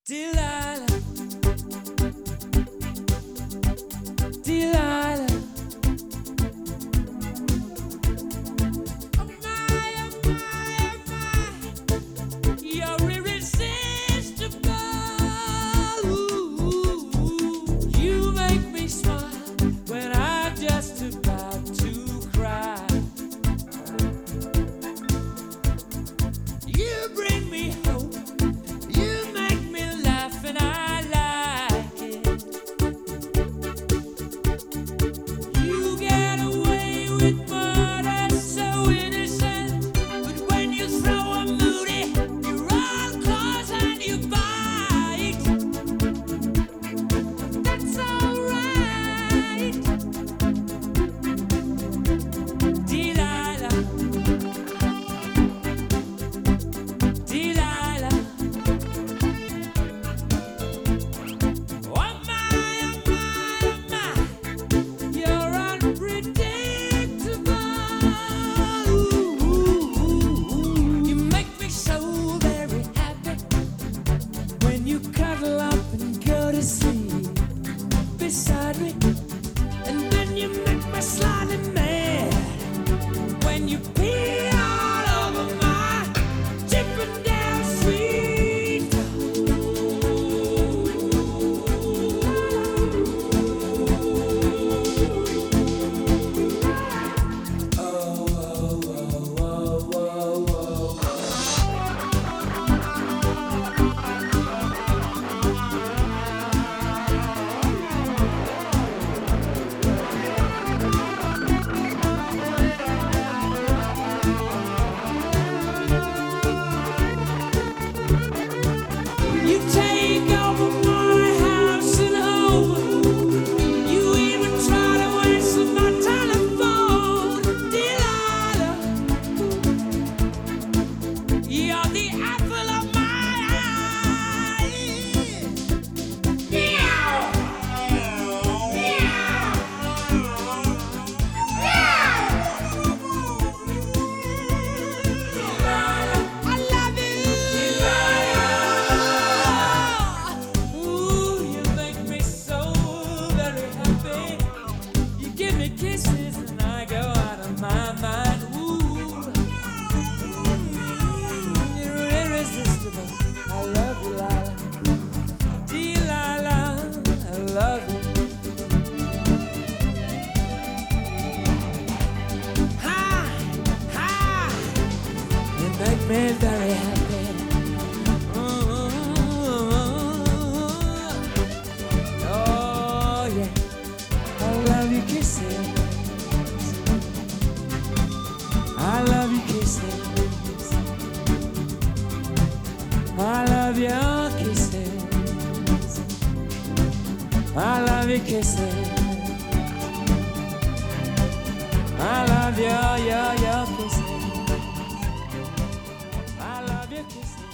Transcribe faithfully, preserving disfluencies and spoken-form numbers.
Delilah, Delilah. Oh my, oh my, oh my, you're irresistible. Ooh, you make me smile when I'm just about to cry. You bring me hope. You make me laugh and I like it. You get away with murder so innocent, but when you throw a moody, you're all claws and you bite. That's alright, Delilah, Delilah. Oh my, oh my, oh my, you're unpredictable. Ooh, you make me so very happy when you cuddle up and go to sleep beside me, and then you make me slightly mad when you pee all over my Chippendale street. Oh, oh, oh, oh, oh, oh. You take over my house and home. You even try to answer my telephone, Delilah. You're the apple of my eye. Meow, meow, Delilah, I love you. Delilah. Ooh, you make me so very happy. You give me kisses and I go out of my mind. Ooh, you're irresistible. I love you, Lila. Delilah, I love you. Ha, ha, you make me very happy. Ooh, oh yeah, I love your kisses. I love your kisses. I love your kisses. I love your kisses. I love your, your, your kisses. I love your kisses.